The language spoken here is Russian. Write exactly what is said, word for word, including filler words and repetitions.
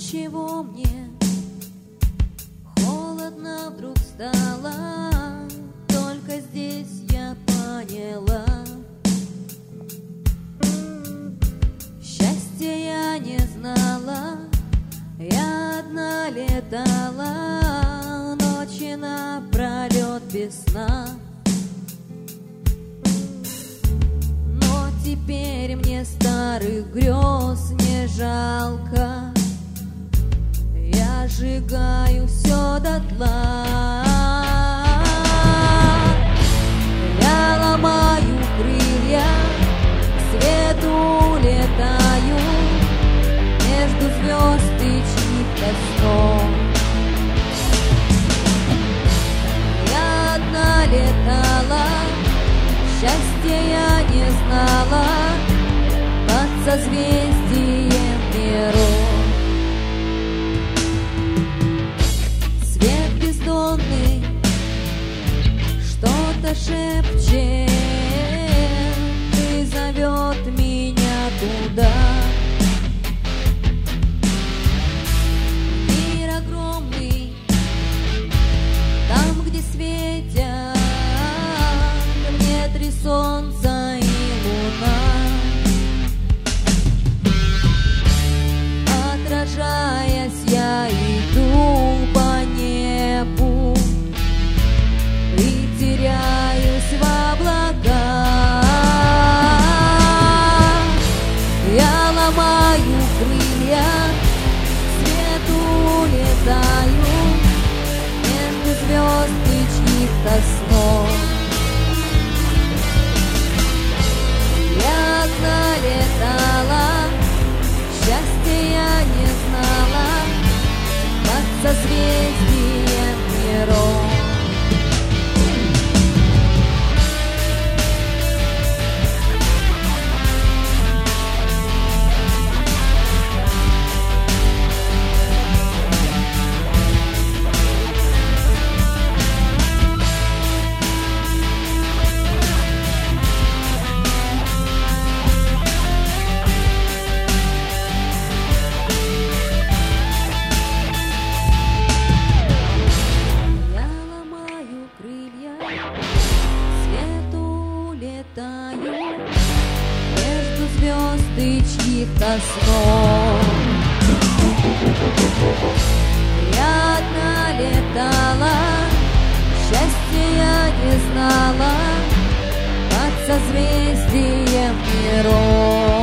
Отчего мне холодно вдруг стало, только здесь я поняла. Счастья я не знала, я одна летала, ночи напролет без сна. Но теперь мне старых грез не жалко, я сжигаю все дотла. Я ломаю крылья, к свету летаю, между звезд и чьих-то снов. Я одна летала, счастья я не знала, под созвездием миров. Свет бездонный что-то шепчет и зовет меня туда. Мир огромный, там, где светят мне три солнца и луна. Отражаясь, я иду по небу и теряюсь в облаках. Я ломаю крылья, к свету летаю, между звезд и чьих-то снов. Я одна летала, счастья я не знала, под созвездием миров. Между звезд и чьих-то снов. Я одна летала, счастья я не знала, под созвездием миров.